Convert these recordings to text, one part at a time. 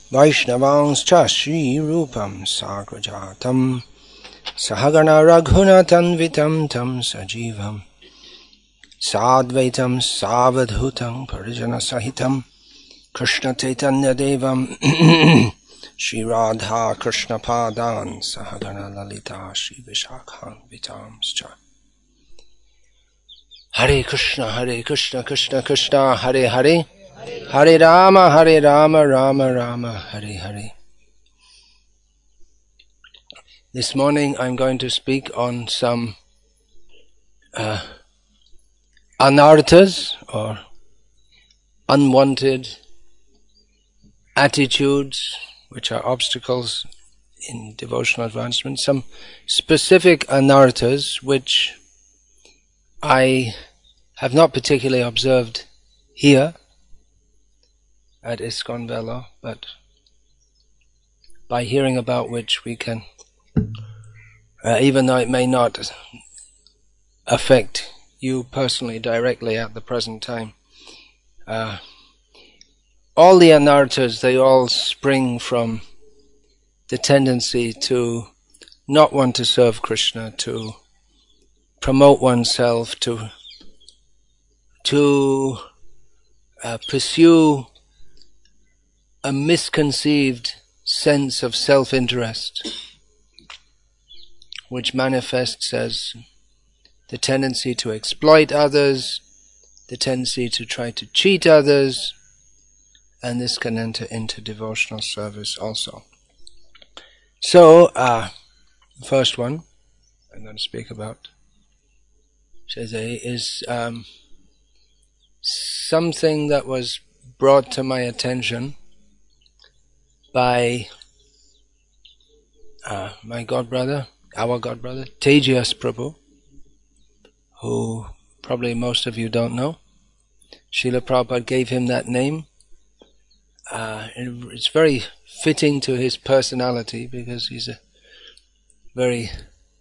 Vaishnavanscha Shri Rupam Sagrajatam Sahagana Raghunatanvitam Tam Sajivam Sadvaitam Savadhutam Parijana Sahitam Krishna Chaitanya Devam Shri Radha Krishna Padan Sahagana Lalita Shri Vishakhan Vitamscha. Hare Krishna Krishna Krishna Hare Hare Hare Rama Rama Rama Hare Hare. This morning I'm going to speak on some anarthas or unwanted attitudes which are obstacles in devotional advancement, some specific anarthas which I have not particularly observed here at ISKCON Vellore, but by hearing about which we can, even though it may not affect you personally directly at the present time, all the anarthas, they all spring from the tendency to not want to serve Krishna, to promote oneself, to pursue a misconceived sense of self-interest, which manifests as the tendency to exploit others, the tendency to try to cheat others, and this can enter into devotional service also. So, the first one I'm going to speak about is something that was brought to my attention by my godbrother, our godbrother, Tejas Prabhu, who probably most of you don't know. Srila Prabhupada gave him that name. It's very fitting to his personality because he's a very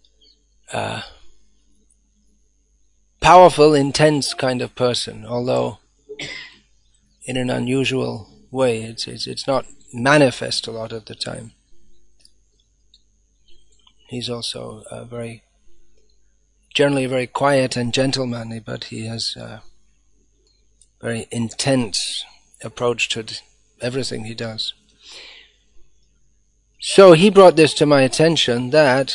powerful, intense kind of person, although in an unusual way. It's not manifest a lot of the time. He's also generally very quiet and gentlemanly, but he has a very intense approach to everything he does. So he brought this to my attention that,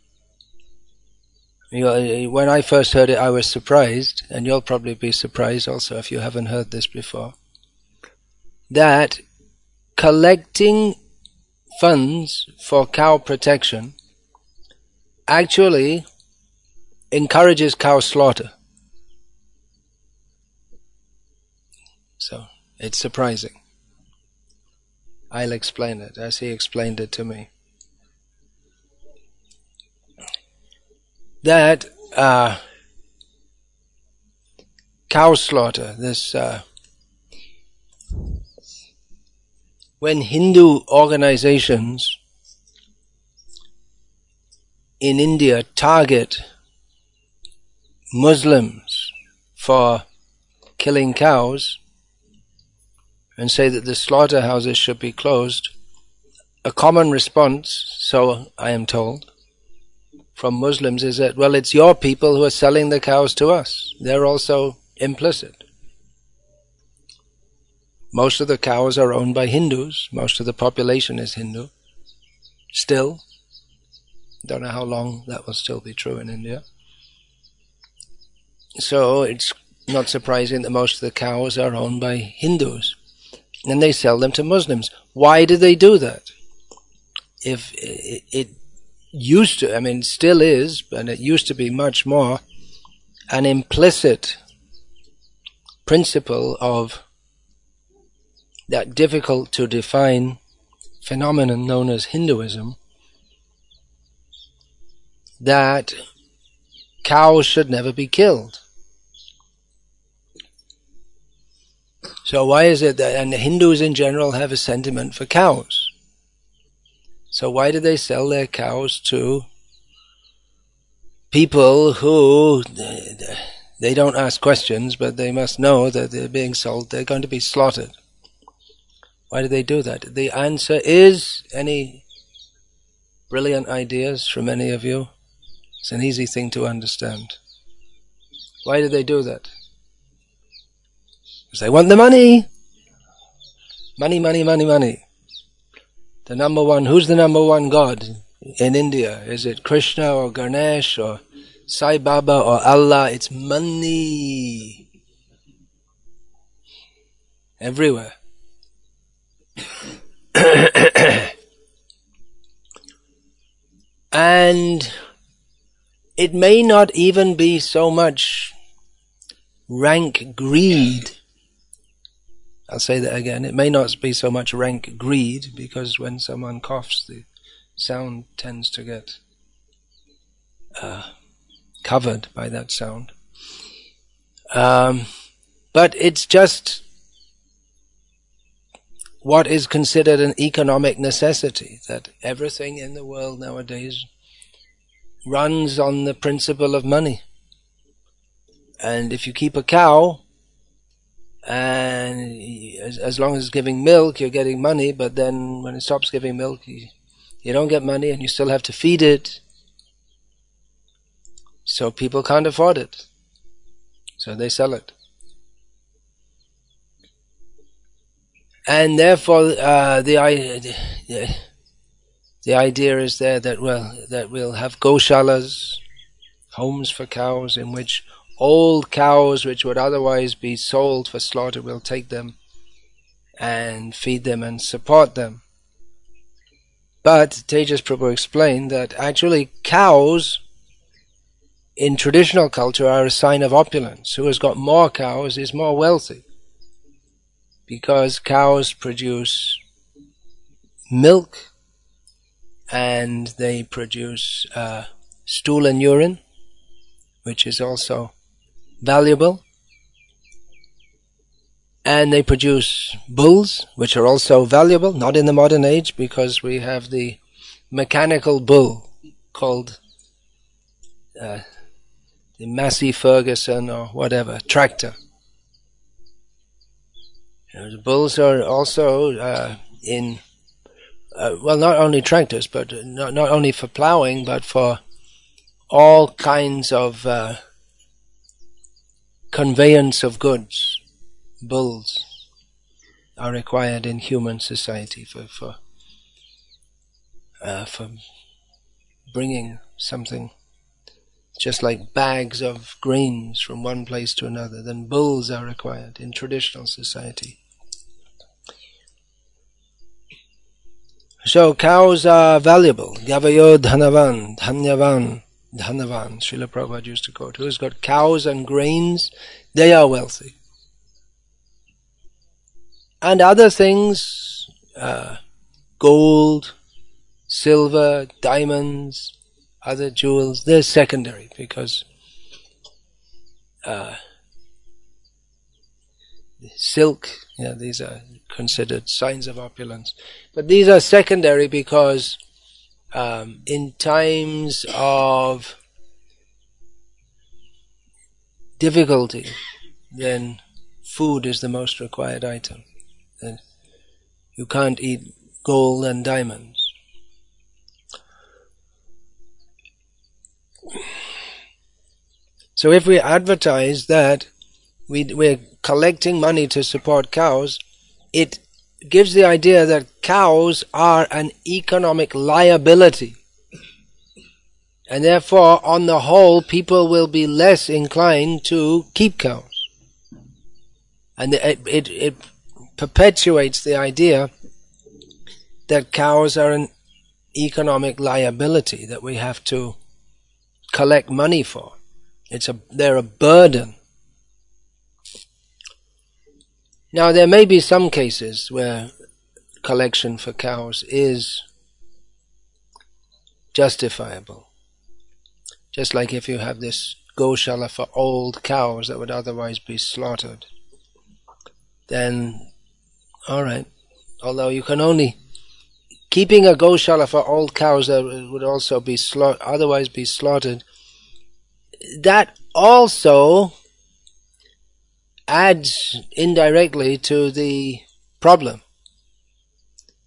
when I first heard it, I was surprised, and you'll probably be surprised also if you haven't heard this before, that collecting funds for cow protection actually encourages cow slaughter. So, it's surprising. I'll explain it as he explained it to me. That cow slaughter, this when Hindu organizations in India target Muslims for killing cows and say that the slaughterhouses should be closed, a common response, so I am told, from Muslims is that, well, it's your people who are selling the cows to us. They're also implicit. Most of the cows are owned by Hindus. Most of the population is Hindu. Still. Don't know how long that will still be true in India. So it's not surprising that most of the cows are owned by Hindus. And they sell them to Muslims. Why do they do that? If it used to, still is, but it used to be much more an implicit principle of that difficult to define phenomenon known as Hinduism, that cows should never be killed. So why is it that, and Hindus in general have a sentiment for cows, so why do they sell their cows to people who, they don't ask questions, but they must know that they're being sold, they're going to be slaughtered? Why do they do that? The answer is, any brilliant ideas from any of you? It's an easy thing to understand. Why do they do that? Because they want the money. Money, money, money, money. The number one, who's the number one god in India? Is it Krishna or Ganesh or Sai Baba or Allah? It's money. Everywhere. And it may not even be so much rank greed. I'll say that again. It may not be so much rank greed, because when someone coughs, the sound tends to get covered by that sound. But it's just what is considered an economic necessity, that everything in the world nowadays runs on the principle of money. And if you keep a cow, and as long as it's giving milk, you're getting money, but then when it stops giving milk, you don't get money, and you still have to feed it. So people can't afford it. So they sell it. And therefore, the idea is there that we'll have goshalas, homes for cows, in which old cows which would otherwise be sold for slaughter, will take them and feed them and support them. But Tejas Prabhu explained that actually cows in traditional culture are a sign of opulence. Who has got more cows is more wealthy, because cows produce milk and they produce stool and urine, which is also valuable, and they produce bulls, which are also valuable, not in the modern age, because we have the mechanical bull called the Massey Ferguson or whatever, tractor. The bulls are also not only tractors, but not only for ploughing, but for all kinds of conveyance of goods. Bulls are required in human society for bringing something, just like bags of grains from one place to another. Then bulls are required in traditional society. So cows are valuable. Gavayo dhanavan, dhanyavan, dhanavan. Srila Prabhupada used to quote. Who's got cows and grains, they are wealthy. And other things, gold, silver, diamonds, other jewels, they're secondary, because silk, these are considered signs of opulence. But these are secondary because in times of difficulty, then food is the most required item. And you can't eat gold and diamonds. So if we advertise that we're collecting money to support cows, it gives the idea that cows are an economic liability. And therefore, on the whole, people will be less inclined to keep cows. And it perpetuates the idea that cows are an economic liability that we have to collect money for. They're a burden. Now, there may be some cases where collection for cows is justifiable. Just like if you have this goshala for old cows that would otherwise be slaughtered, then alright. Although you can only keeping a goshala for old cows that would also be otherwise be slaughtered, that also adds indirectly to the problem.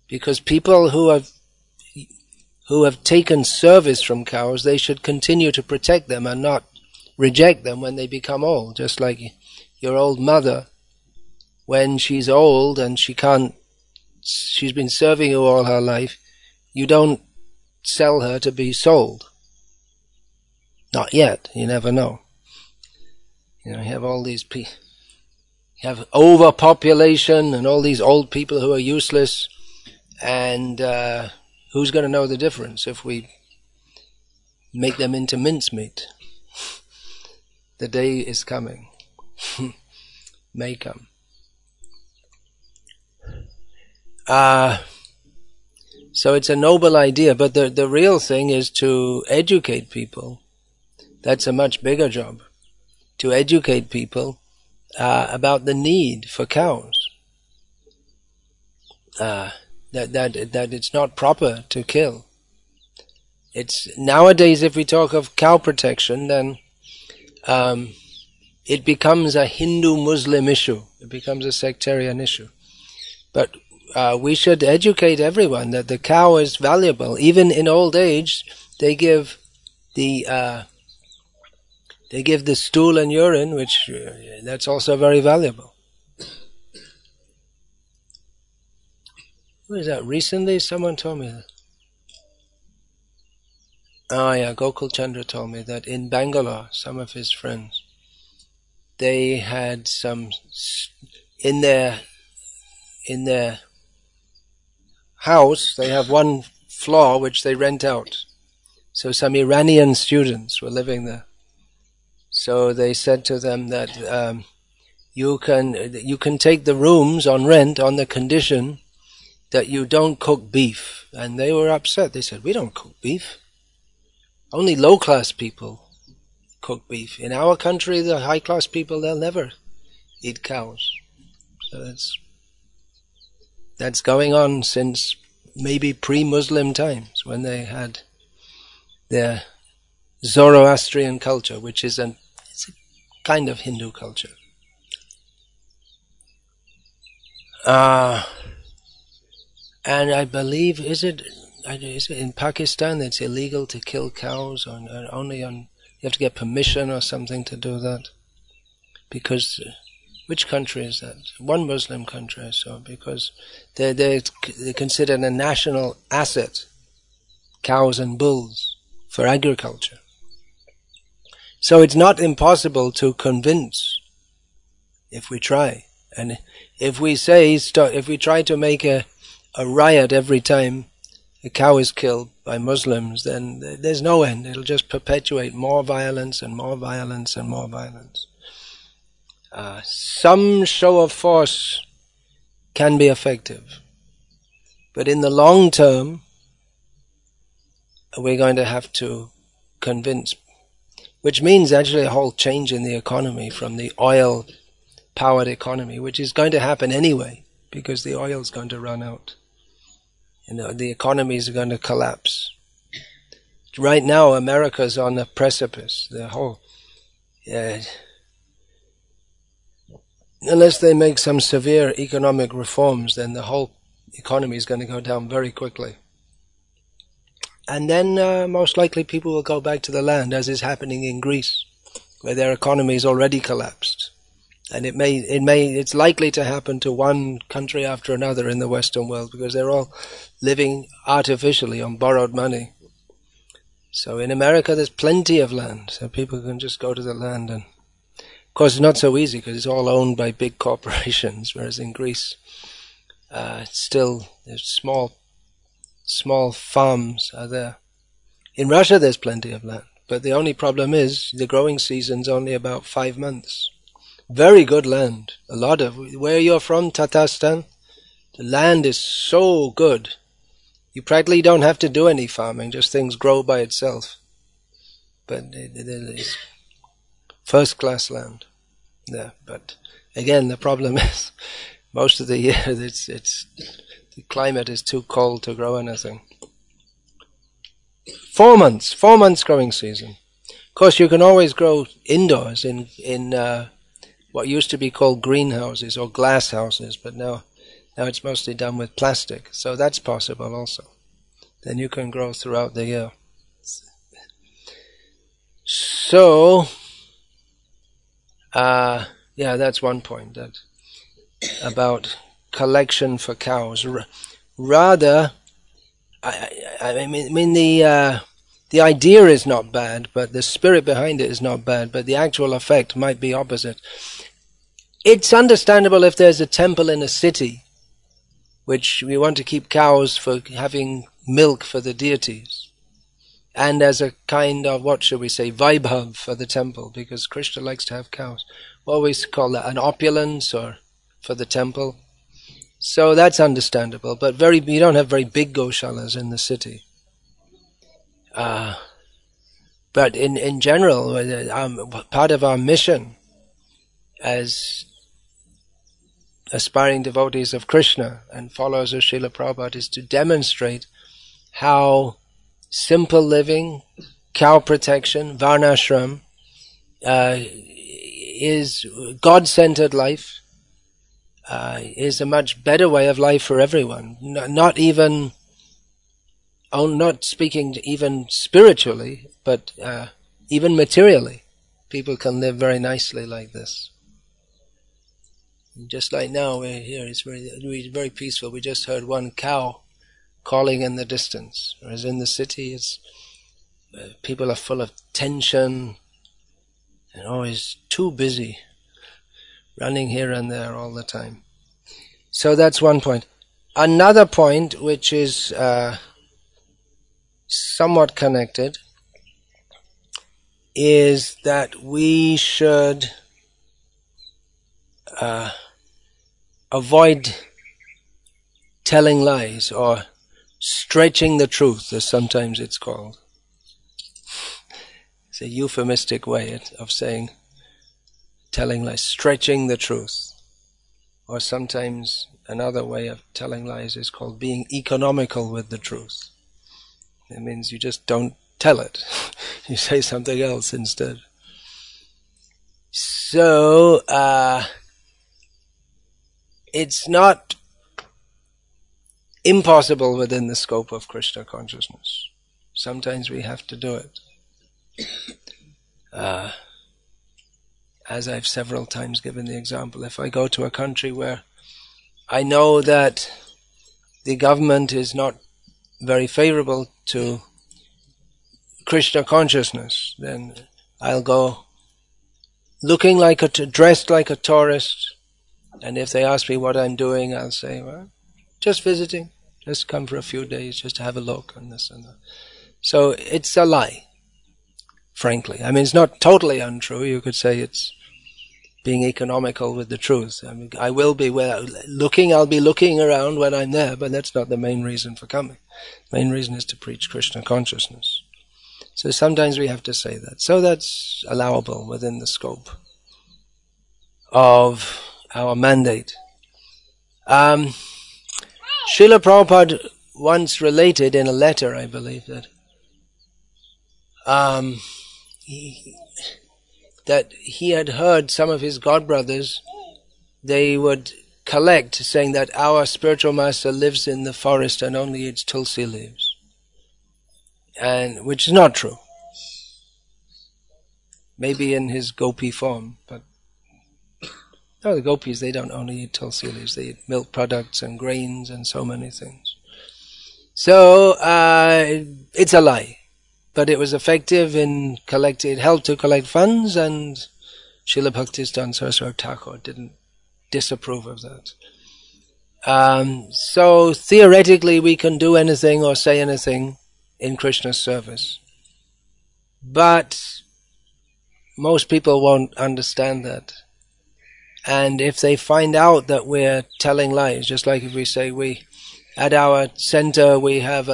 Because people who have taken service from cows, they should continue to protect them and not reject them when they become old. Just like your old mother, when she's old and she's been serving you all her life, you don't sell her to be sold. Not yet. You never know. You have all these people. You have overpopulation and all these old people who are useless, and who's going to know the difference if we make them into mincemeat? The day is coming. May come. So it's a noble idea, but the real thing is to educate people. That's a much bigger job. To educate people about the need for cows. That it's not proper to kill. It's nowadays, if we talk of cow protection, then it becomes a Hindu-Muslim issue. It becomes a sectarian issue. But we should educate everyone that the cow is valuable. Even in old age, they give the stool and urine, which that's also very valuable. Who is that? Recently, someone told me that. Oh yeah, Gokul Chandra told me that in Bangalore, some of his friends, they had some in their house. They have one floor which they rent out. So some Iranian students were living there. So they said to them that you can take the rooms on rent on the condition that you don't cook beef. And they were upset. They said, "We don't cook beef. Only low-class people cook beef. In our country, the high-class people, they'll never eat cows." So that's going on since maybe pre-Muslim times, when they had their Zoroastrian culture, which is it's a kind of Hindu culture. And I believe, is it in Pakistan it's illegal to kill cows, or only you have to get permission or something to do that? Because which country is that? One Muslim country I saw, because they're considered a national asset, cows and bulls, for agriculture. So it's not impossible to convince if we try. And if we try to make a riot every time a cow is killed by Muslims, then there's no end. It'll just perpetuate more violence and more violence and more violence. Some show of force can be effective, but in the long term, we're going to have to convince, which means actually a whole change in the economy from the oil-powered economy, which is going to happen anyway, because the oil is going to run out. The economies are going to collapse. Right now, America's on the precipice. The whole, unless they make some severe economic reforms, then the whole economy is going to go down very quickly. And then most likely people will go back to the land, as is happening in Greece, where their economy is already collapsed. And it's likely to happen to one country after another in the Western world, because they're all living artificially on borrowed money. So in America there's plenty of land, so people can just go to the land. And of course it's not so easy, because it's all owned by big corporations, whereas in Greece still there's small farms are there. In Russia there's plenty of land, but the only problem is the growing season's only about 5 months. Very good land. Where you're from, Tatarstan, the land is so good. You practically don't have to do any farming, just things grow by itself. But it's first-class land there. But again, the problem is most of the year the climate is too cold to grow anything. 4 months growing season. Of course, you can always grow indoors in what used to be called greenhouses or glass houses, but now Now it's mostly done with plastic, so that's possible also. Then you can grow throughout the year. So, yeah, that's one point, that about collection for cows. Rather, I mean the idea is not bad, but the spirit behind it is not bad, but the actual effect might be opposite. It's understandable if there's a temple in a city, which we want to keep cows for having milk for the deities, and as a kind of, what should we say, Vaibhav for the temple, because Krishna likes to have cows. We always call that an opulence or for the temple. So that's understandable, but you don't have very big goshalas in the city. But in general, part of our mission as aspiring devotees of Krishna and followers of Srila Prabhupada is to demonstrate how simple living, cow protection, varnashram, is God-centered life, is a much better way of life for everyone. Not speaking even spiritually, but even materially. People can live very nicely like this. Just like now, we're here, it's very peaceful. We just heard one cow calling in the distance. Whereas in the city, people are full of tension and always too busy, running here and there all the time. So that's one point. Another point, which is somewhat connected, is that we should avoid telling lies, or stretching the truth, as sometimes it's called. It's a euphemistic way of saying telling lies, stretching the truth. Or sometimes another way of telling lies is called being economical with the truth. It means you just don't tell it. You say something else instead. So, it's not impossible within the scope of Krishna consciousness. Sometimes we have to do it. As I've several times given the example, if I go to a country where I know that the government is not very favorable to Krishna consciousness, then I'll go dressed like a tourist, and if they ask me what I'm doing, I'll say, well, just visiting, just come for a few days, just to have a look and this and that. So it's a lie, frankly. I mean, it's not totally untrue. You could say it's being economical with the truth. I mean, I'll be looking around when I'm there, but that's not the main reason for coming. The main reason is to preach Krishna consciousness. So sometimes we have to say that. So that's allowable within the scope of our mandate. Srila Prabhupada once related in a letter, I believe, that he had heard some of his godbrothers, they would collect, saying that our spiritual master lives in the forest and only eats tulsi leaves, and which is not true. Maybe in his gopi form, but no, the gopis, they don't only eat tulsi leaves, they eat milk products and grains and so many things. So it's a lie. But it was effective in it helped to collect funds, and Srila Bhaktisiddhanta Saraswati Thakur didn't disapprove of that. So theoretically we can do anything or say anything in Krishna's service. But most people won't understand that. And if they find out that we're telling lies, just like if we say at our center we have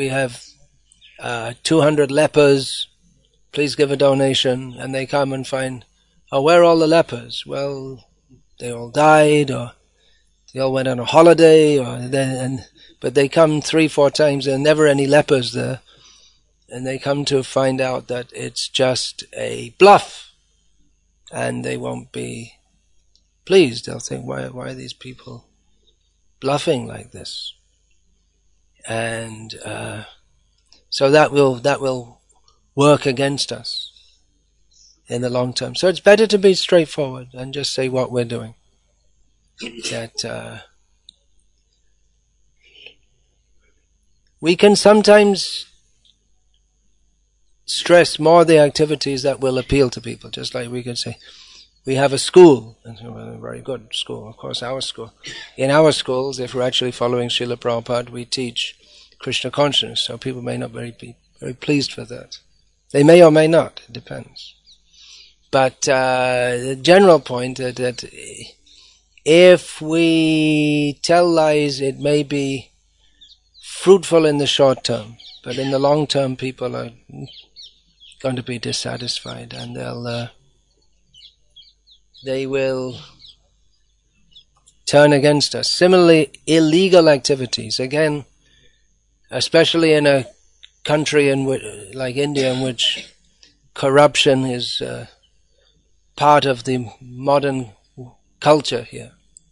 200 lepers, please give a donation, and they come and find, where are all the lepers? Well, they all died, or they all went on a holiday, but they come 3-4 times, there are never any lepers there, and they come to find out that it's just a bluff, and they won't be pleased. They'll think, why are these people bluffing like this. And so that will work against us in the long term. So it's better to be straightforward and just say what we're doing. That we can sometimes stress more the activities that will appeal to people. Just like we could say, we have a school, and a very good school, of course, our school. In our schools, if we're actually following Srila Prabhupada, we teach Krishna consciousness, so people may not be very pleased with that. They may or may not, it depends. But the general point is that if we tell lies, it may be fruitful in the short term, but in the long term people are going to be dissatisfied, and they will turn against us. Similarly, illegal activities, again, especially in a country like India, in which corruption is part of the modern culture here.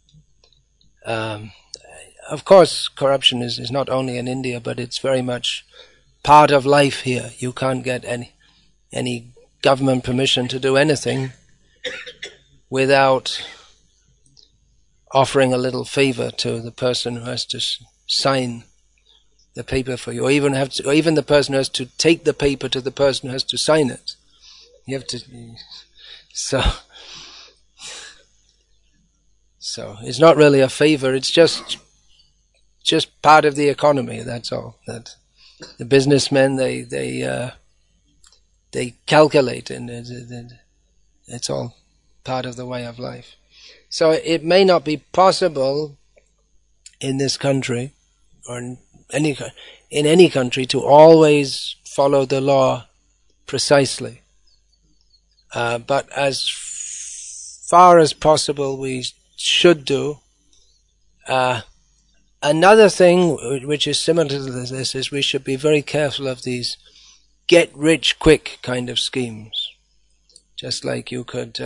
Of course, corruption is not only in India, but it's very much part of life here. You can't get any government permission to do anything without offering a little favor to the person who has to sign the paper for you, or even the person who has to take the paper to the person who has to sign it. You have to. So it's not really a favor. It's just part of the economy. That's all. That the businessmen they calculate, and it's all part of the way of life. So it may not be possible in this country, or in any country, to always follow the law precisely. But as far as possible, we should do. Another thing which is similar to this is we should be very careful of these get-rich-quick kind of schemes. Just like you could,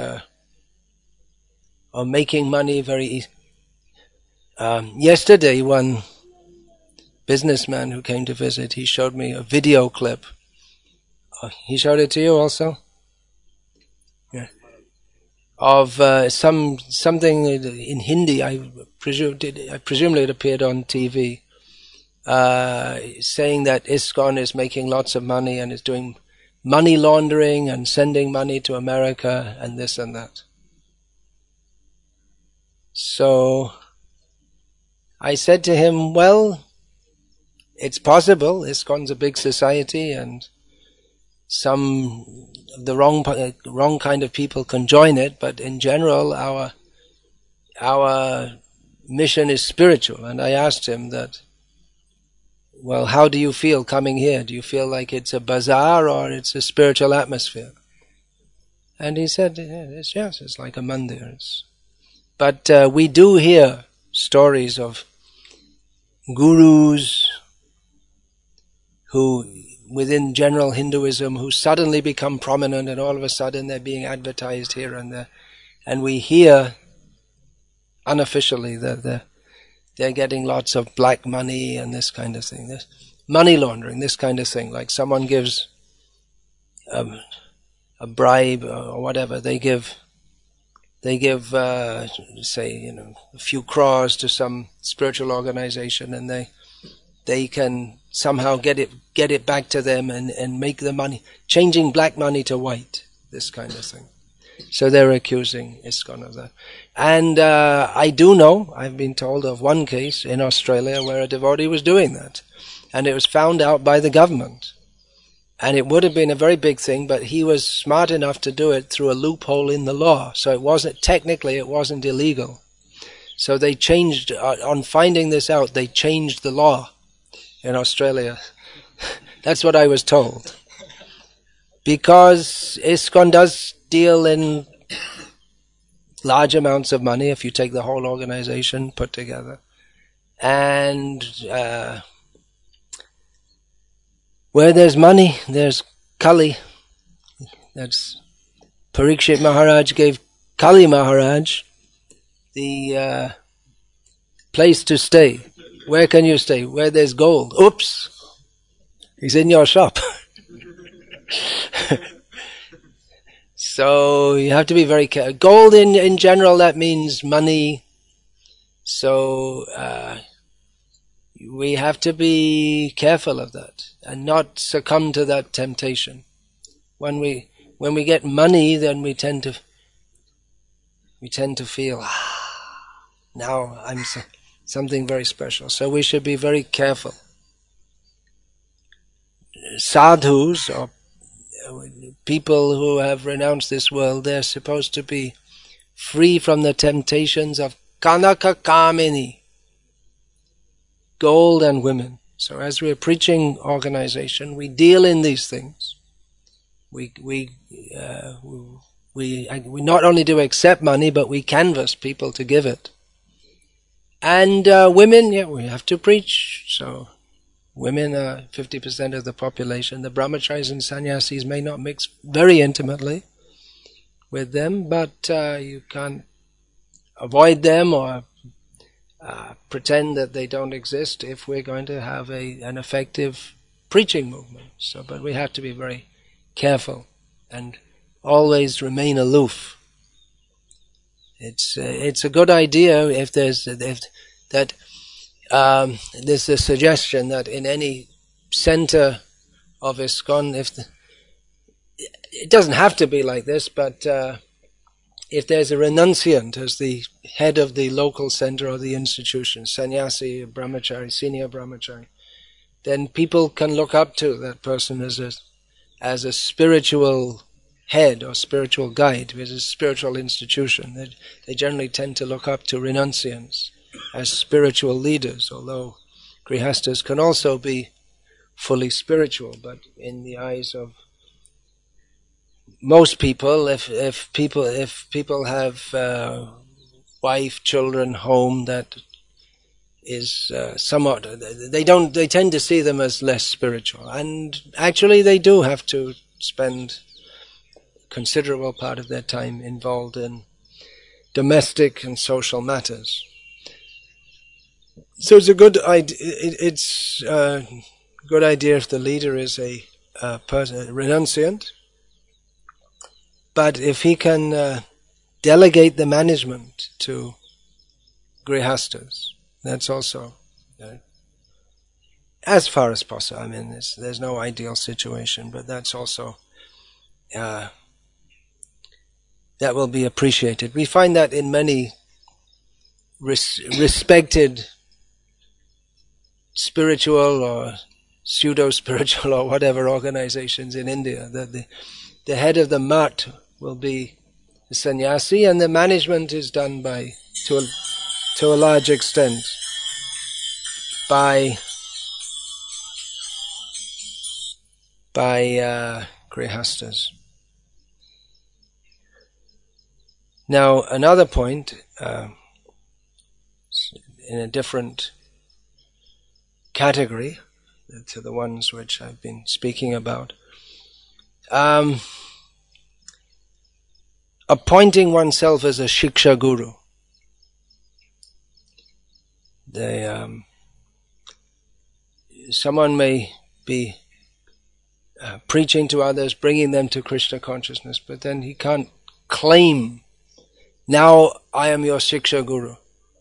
or making money very easy. Yesterday, one businessman who came to visit, he showed me a video clip. He showed it to you also? Yeah. Of something in Hindi. I presumably it appeared on TV, saying that ISKCON is making lots of money and is doing money laundering and sending money to America and this and that. So I said to him, well, it's possible. ISKCON's a big society, and some of the wrong kind of people can join it, but in general our mission is spiritual. And I asked him that, well, how do you feel coming here? Do you feel like it's a bazaar or it's a spiritual atmosphere? And he said, yes, it's like a mandir. But we do hear stories of gurus who, within general Hinduism, who suddenly become prominent, and all of a sudden they're being advertised here and there. And we hear unofficially that they're getting lots of black money and this kind of thing. This money laundering, this kind of thing. Like someone gives a bribe or whatever. They give say, a few crores to some spiritual organization, and they can somehow get it back to them and make the money, changing black money to white, this kind of thing. So they're accusing ISKCON of that. And I do know, I've been told of one case in Australia where a devotee was doing that, and it was found out by the government. And it would have been a very big thing, but he was smart enough to do it through a loophole in the law. So it wasn't illegal. So they changed, on finding this out, they changed the law in Australia. That's what I was told. Because ISKCON does deal in large amounts of money if you take the whole organization put together. And where there's money, there's Kali. That's Parikshit Maharaj gave Kali Maharaj the place to stay. Where can you stay? Where there's gold. Oops! He's in your shop. So you have to be very careful. Gold in general, that means money. So we have to be careful of that and not succumb to that temptation. When we get money, then we tend to feel, now I'm something very special. So we should be very careful. Sadhus, or people who have renounced this world, they're supposed to be free from the temptations of Kanaka Kamini, gold and women. So as we're preaching organization, we deal in these things. We not only do accept money, but we canvass people to give it. And women, we have to preach. So women are 50% of the population. The brahmacharis and sannyasis may not mix very intimately with them, but you can't avoid them or pretend that they don't exist if we're going to have an effective preaching movement. So, but we have to be very careful and always remain aloof. It's a good idea if there's a suggestion that in any center of ISKCON, it doesn't have to be like this, but if there's a renunciant as the head of the local center or the institution, sannyasi, brahmachari, senior brahmachari, then people can look up to that person as a spiritual head or spiritual guide. It's a spiritual institution. They generally tend to look up to renunciants as spiritual leaders, although grihastas can also be fully spiritual, but in the eyes of most people, if people have wife, children, home, that is somewhat, they tend to see them as less spiritual, and actually they do have to spend a considerable part of their time involved in domestic and social matters. So it's a good idea. It's a good idea if the leader is a renunciant. But if he can delegate the management to grihastas, that's also as far as possible. I mean, there's no ideal situation, but that's also that will be appreciated. We find that in many respected spiritual or pseudo-spiritual or whatever organizations in India, that the head of the mat will be the sannyasi, and the management is done to a large extent by grihastas. Now, another point, in a different category to the ones which I've been speaking about, appointing oneself as a shiksha guru. Someone may be preaching to others, bringing them to Krishna consciousness, but then he can't claim, now I am your shiksha guru.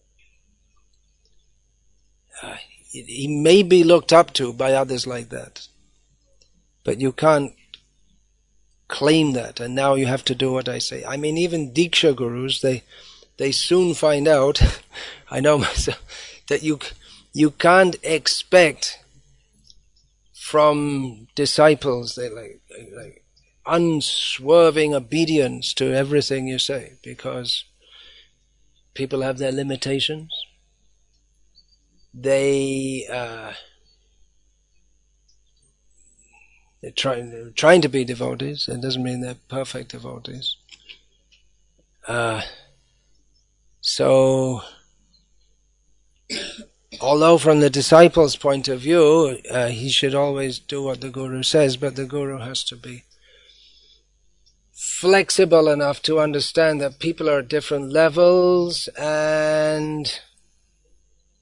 He may be looked up to by others like that, but you can't claim that, and now you have to do what I say. I mean, even Diksha gurus, they soon find out, I know myself, that you can't expect from disciples like unswerving obedience to everything you say, because people have their limitations. They're trying to be devotees. It doesn't mean they're perfect devotees. So, although from the disciple's point of view, he should always do what the guru says, but the guru has to be flexible enough to understand that people are at different levels, and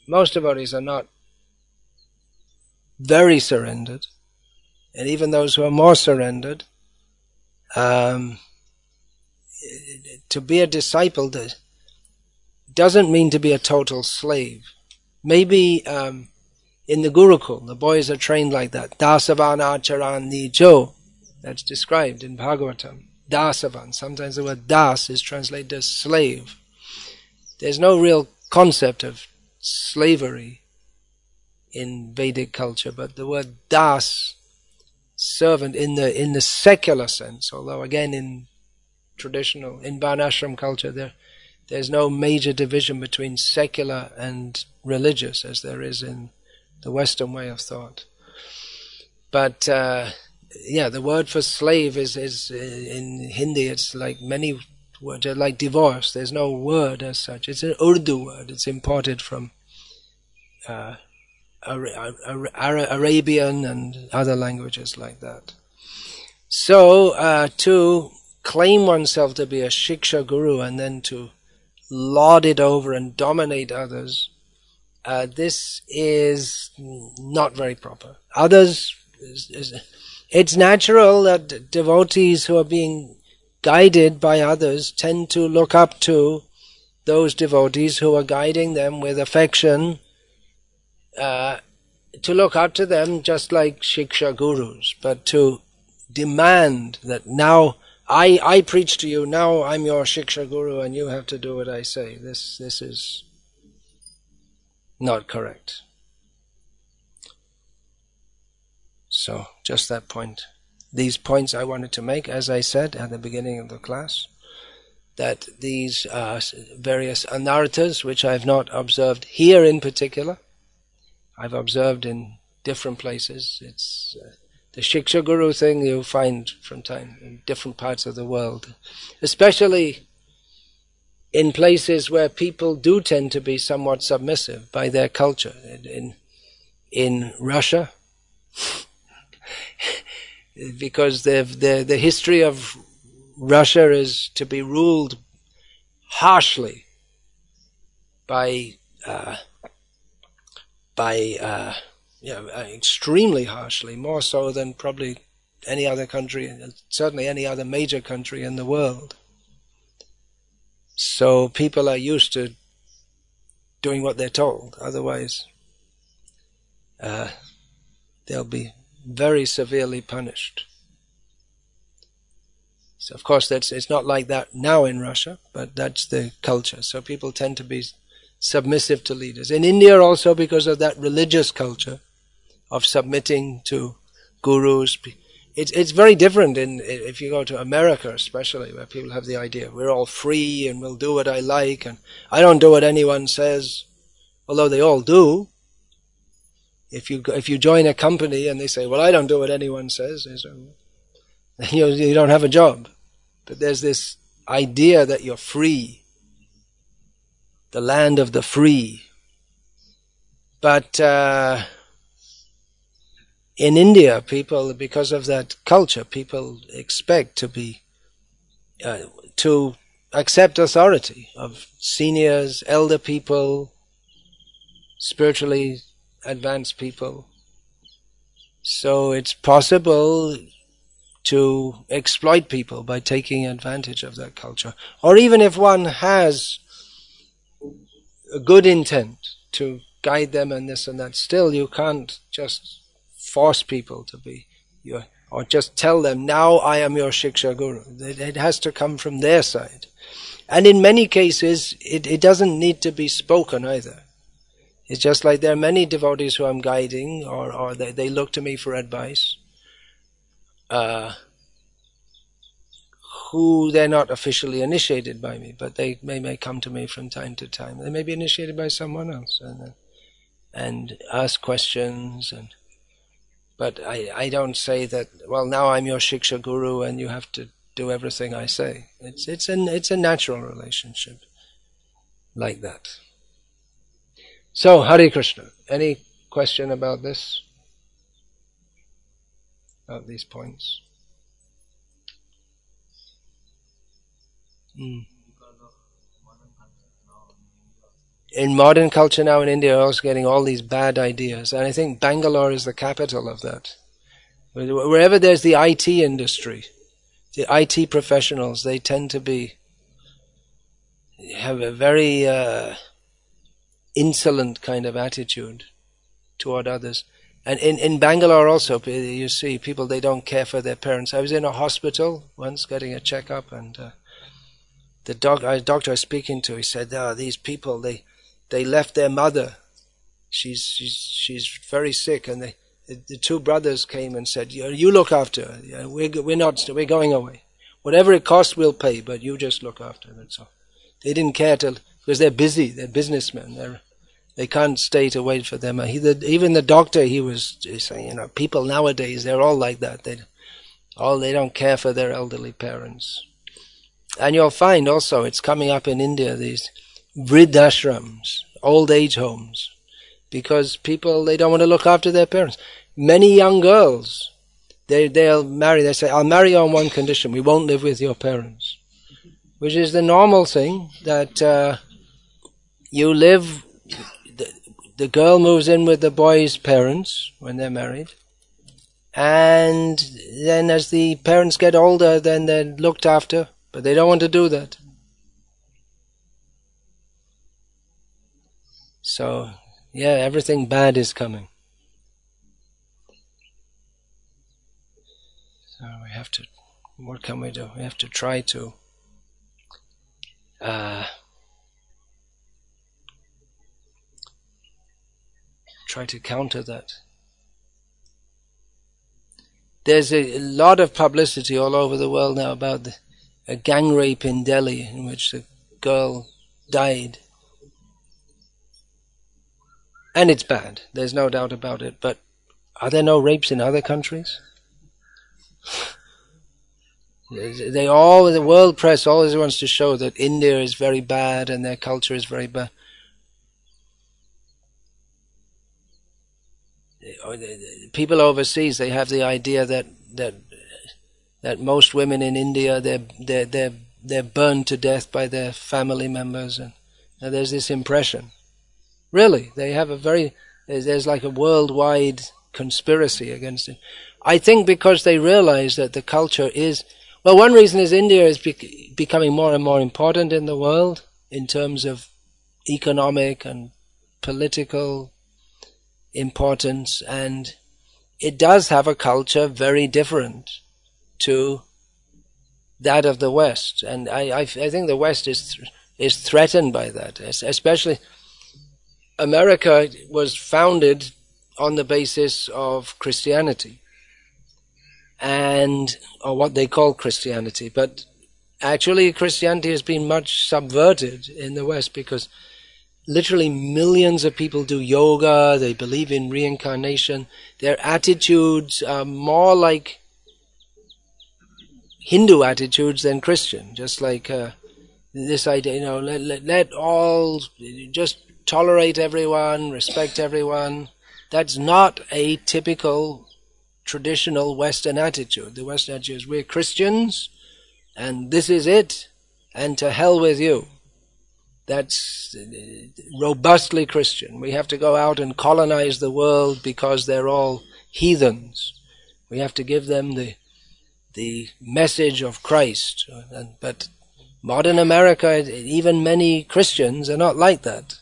most devotees are not very surrendered, and even those who are more surrendered, to be a disciple doesn't mean to be a total slave. Maybe in the Gurukul, the boys are trained like that. Dasavan acharan nijo. That's described in Bhagavatam. Dasavan. Sometimes the word das is translated as slave. There's no real concept of slavery in Vedic culture, but the word das, servant, in the secular sense, although again in Varnashram culture there's no major division between secular and religious as there is in the Western way of thought. But the word for slave is in Hindi, it's like many words, like divorce. There's no word as such. It's an Urdu word. It's imported from Arabian and other languages like that. So to claim oneself to be a Shiksha Guru and then to lord it over and dominate others, this is not very proper. It's natural that devotees who are being guided by others tend to look up to those devotees who are guiding them with affection, to look up to them just like Shiksha Gurus, but to demand that now I preach to you, now I'm your Shiksha Guru and you have to do what I say. This is not correct. So, just that point. These points I wanted to make, as I said at the beginning of the class, that these various anarthas, which I have not observed here in particular, I've observed in different places. It's the Shiksha Guru thing you find from time in different parts of the world, especially in places where people do tend to be somewhat submissive by their culture. In Russia, because the history of Russia is to be ruled harshly by extremely harshly, more so than probably any other country, certainly any other major country in the world. So people are used to doing what they're told, otherwise they'll be very severely punished. So of course it's not like that now in Russia, but that's the culture. So people tend to be submissive to leaders. In India also, because of that religious culture of submitting to gurus, it's very different if you go to America especially, where people have the idea we're all free and we'll do what I like and I don't do what anyone says, although they all do. If you join a company and they say, well, I don't do what anyone says, you don't have a job. But there's this idea that you're free, the land of the free. But in India, people, because of that culture, people expect to be to accept authority of seniors, elder people, spiritually advanced people. So it's possible to exploit people by taking advantage of that culture. Or even if one has a good intent to guide them and this and that, still you can't just force people to be or just tell them, now I am your Shiksha Guru. It has to come from their side. And in many cases, it doesn't need to be spoken either. It's just like there are many devotees who I'm guiding, or they look to me for advice, who they're not officially initiated by me, but they may come to me from time to time. They may be initiated by someone else and ask questions. But I don't say that, well, now I'm your Shiksha Guru and you have to do everything I say. It's a natural relationship like that. So, Hare Krishna. Any question about this? About these points? in modern culture now in India, are also getting all these bad ideas. And I think Bangalore is the capital of that. Wherever there's the IT industry, the IT professionals, they tend to have a very insolent kind of attitude toward others. And in Bangalore also, you see people, they don't care for their parents. I was in a hospital once getting a checkup, and the doctor I was speaking to, he said, these people, they left their mother. She's very sick, and the two brothers came and said, you look after her. We're going away. Whatever it costs, we'll pay, but you just look after her. That's all. They didn't care because they're busy. They're businessmen. They can't stay to wait for them. Even the doctor, he was saying, people nowadays, they're all like that. They don't care for their elderly parents. And you'll find also, it's coming up in India, these vridashrams, old age homes, because people, they don't want to look after their parents. Many young girls, they'll marry, they say, I'll marry you on one condition, we won't live with your parents. Which is the normal thing, that you live, the girl moves in with the boy's parents when they're married, and then as the parents get older, then they're looked after, but they don't want to do that. So, yeah, everything bad is coming. So we have to, what can we do? We have to try to counter that. There's a lot of publicity all over the world now about a gang rape in Delhi in which the girl died. And it's bad, there's no doubt about it, but are there no rapes in other countries? The world press always wants to show that India is very bad and their culture is very bad. People overseas, they have the idea that most women in India, they're burned to death by their family members, and there's this impression. Really, they have there's like a worldwide conspiracy against it. I think because they realize that the culture is, well, one reason is India is becoming more and more important in the world in terms of economic and political importance, and it does have a culture very different to that of the West, and I think the West is threatened by that. Especially America was founded on the basis of Christianity, or what they call Christianity, but actually Christianity has been much subverted in the West, because literally millions of people do yoga, they believe in reincarnation, their attitudes are more like Hindu attitudes than Christian, just like this idea, let all, just tolerate everyone, respect everyone. That's not a typical traditional Western attitude. The Western attitude is, we're Christians, and this is it, and to hell with you. That's robustly Christian. We have to go out and colonize the world because they're all heathens. We have to give them the message of Christ. But modern America, even many Christians, are not like that.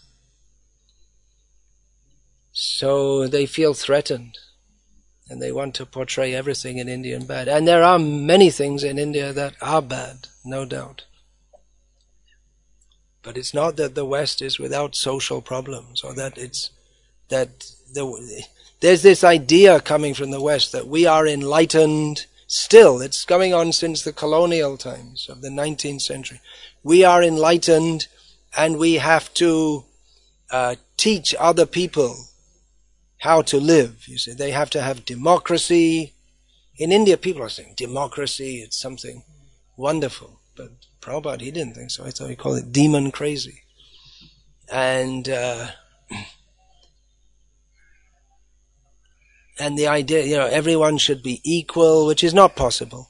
So they feel threatened, and they want to portray everything in India bad. And there are many things in India that are bad, no doubt. But it's not that the West is without social problems, or that there's this idea coming from the West that we are enlightened still. It's going on since the colonial times of the 19th century. We are enlightened, and we have to teach other people how to live. You see, they have to have democracy. In India, people are saying democracy, it's something wonderful. But Prabhupada, he didn't think so. I thought he called it demon crazy. And the idea, everyone should be equal, which is not possible.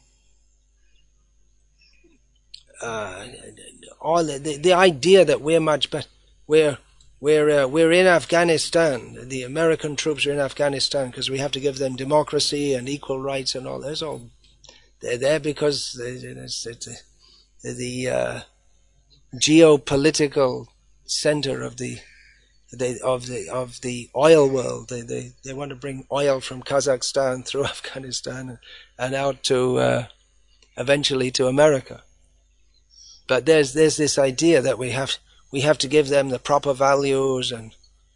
The idea that we're much better, we're in Afghanistan. The American troops are in Afghanistan because we have to give them democracy and equal rights and all. They're there because the geopolitical center of the oil world. They want to bring oil from Kazakhstan through Afghanistan and out to eventually to America. But there's this idea that we have to give them the proper values, and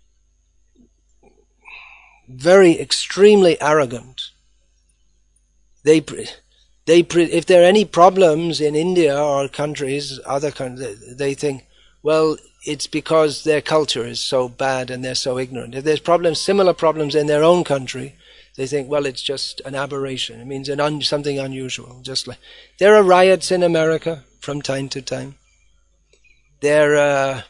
very extremely arrogant. If there are any problems in India or other countries, they think, well, it's because their culture is so bad and they're so ignorant. If there's similar problems in their own country, they think, well, it's just an aberration. It means something unusual. Just like there are riots in America from time to time. There are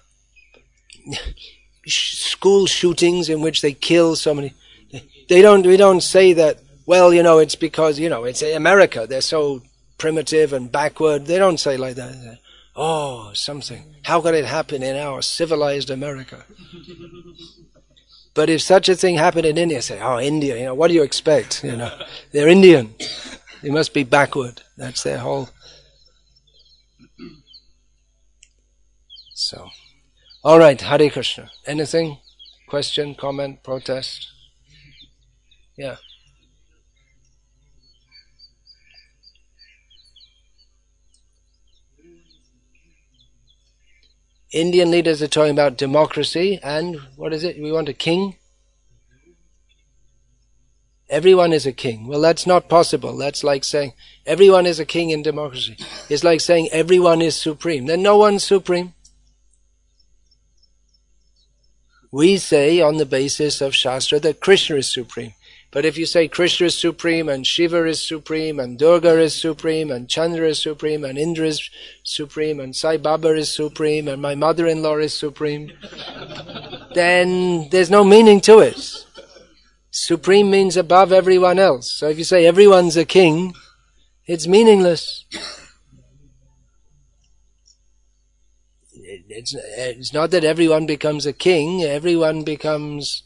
school shootings in which they kill so many. We don't say that, well, it's because, it's America. They're so primitive and backward. They don't say like that. They say, oh, something. How could it happen in our civilized America? But if such a thing happened in India, say, oh, India, what do you expect? They're Indian. They must be backward. That's their whole. So, all right, Hare Krishna. Anything? Question, comment, protest? Yeah. Indian leaders are talking about democracy and, what is it? We want a king? Everyone is a king. Well, that's not possible. That's like saying everyone is a king in democracy. It's like saying everyone is supreme. Then no one's supreme. We say on the basis of Shastra that Krishna is supreme. But if you say Krishna is supreme and Shiva is supreme and Durga is supreme and Chandra is supreme and Indra is supreme and Sai Baba is supreme and my mother-in-law is supreme, then there's no meaning to it. Supreme means above everyone else. So if you say everyone's a king, it's meaningless. It's not that everyone becomes a king. Everyone becomes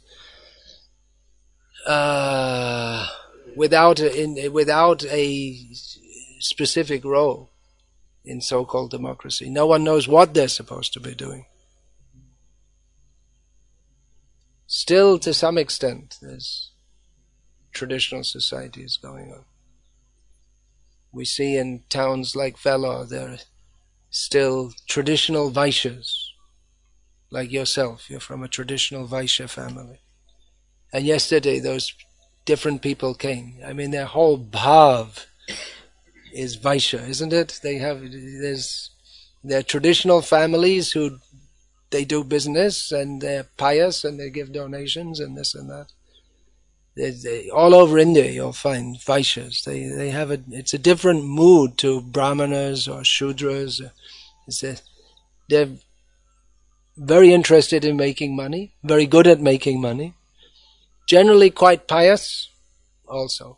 without a specific role in so-called democracy. No one knows what they're supposed to be doing. Still, to some extent, there's traditional societies going on. We see in towns like Vellore, there are still traditional Vaishyas, like yourself. You're from a traditional Vaishya family. And yesterday those different people came. I mean, their whole bhav is Vaishya, isn't it? They're traditional families who they do business and they're pious and they give donations and this and that. All over India you'll find Vaishyas. It's a different mood to Brahmanas or Shudras. They're very interested in making money, very good at making money, generally quite pious also,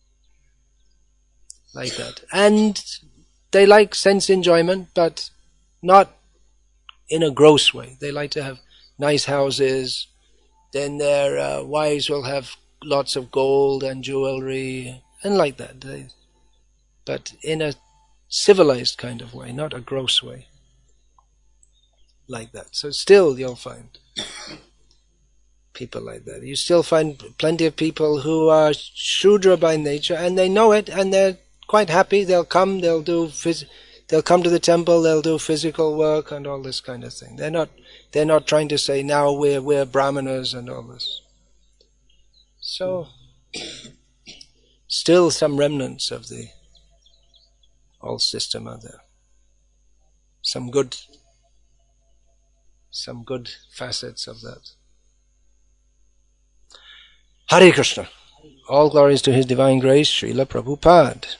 like that. And they like sense enjoyment, but not in a gross way. They like to have nice houses, then their wives will have lots of gold and jewelry, and like that. But in a civilized kind of way, not a gross way. Like that. So still you'll find people like that. You still find plenty of people who are Shudra by nature, and they know it, and they're quite happy. They'll come to the temple, they'll do physical work and all this kind of thing. They're not trying to say, now we're Brahmanas and all this. So, still some remnants of the old system are there. Some good facets of that. Hare Krishna. All glories to His Divine Grace, Srila Prabhupada.